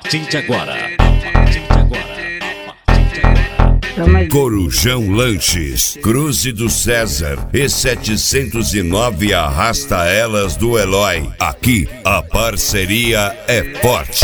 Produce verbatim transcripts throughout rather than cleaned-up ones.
partir de agora, a partir de agora, a partir de agora. Corujão Lanches, Cruze do César e setecentos e nove Arrasta Elas do Eloy. Aqui a parceria é forte.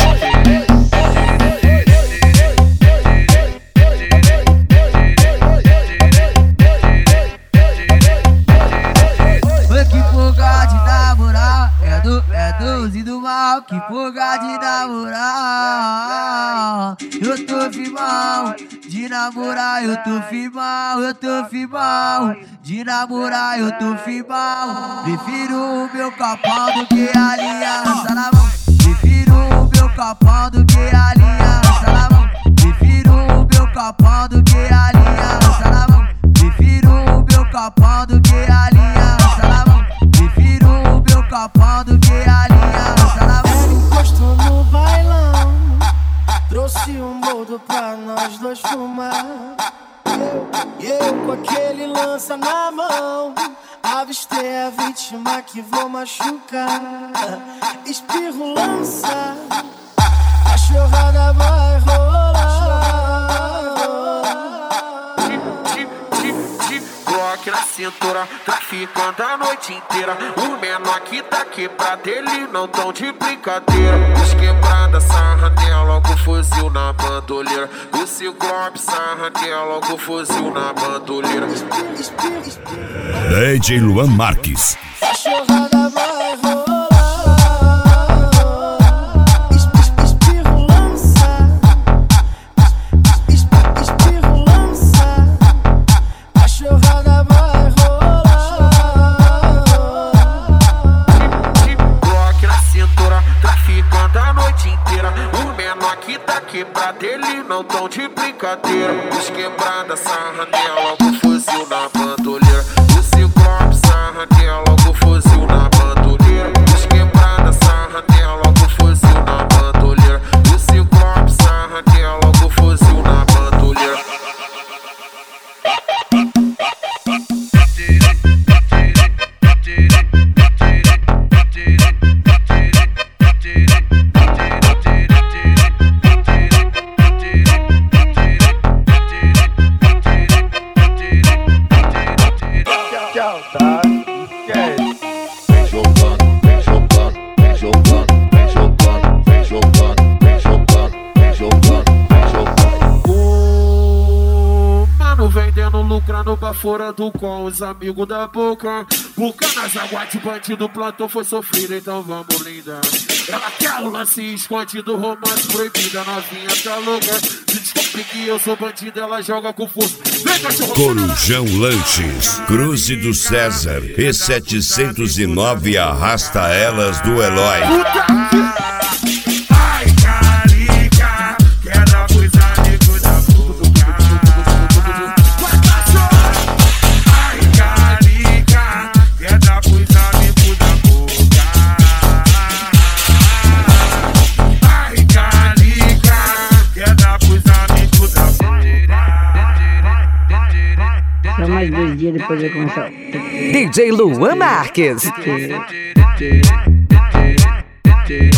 Que porra de namorar, é do, é doze do mal. Que porra de namorar, eu tô firmão. De namorar eu tô firmão, eu tô firmão. De namorar eu tô firmão. Prefiro o meu capão do que a aliança na mão. Prefiro o meu capão do que a aliança na mão. Prefiro o meu capão do que a aliança na mão. Prefiro o meu capão do que a aliança na mão. Prefiro o meu capão do que a aliança na mão. Encostou no bailão, trouxe um boldo pra nós dois fumar. Eu, eu com aquele lança na mão, avistei a vítima que vou machucar. Espirro lança, a chorrada vai rolar. Glock na cintura, traficando a noite inteira. O menor que tá quebrado, ele não tão de brincadeira. Os quebrada, sarra nela, logo fuzil na bandoleira. O Ciclope, sarra nela, logo fuzil na bandoleira. D J Luan Marques. A chorrada vai rolar. Quebrada, ele não tão de brincadeira. Os quebrada, sarra nela, logo fuzil na bandoleira. O Ciclope, sarra nela, logo fuzil na bandoleira. Os quebrada, sarra nela, logo fuzil na bandoleira. O Ciclope, sarra nela, logo fuzil na bandoleira. Lucrando pra fora do com os amigos da boca. Boca nas águas de bandido, plantou foi sofrido, então vamos lindar. Ela quer o lance escondido, romance proibida, novinha tá louca. Se descobre que eu sou bandido, ela joga com força. Vem, cachorro! Corujão Lanches, Cruze do César e setecentos e nove Arrasta Elas do Eloy. Ai, carica, quer dar coisa amigo da boca. Só mais dois dias depois de começar. D J Luan Marques.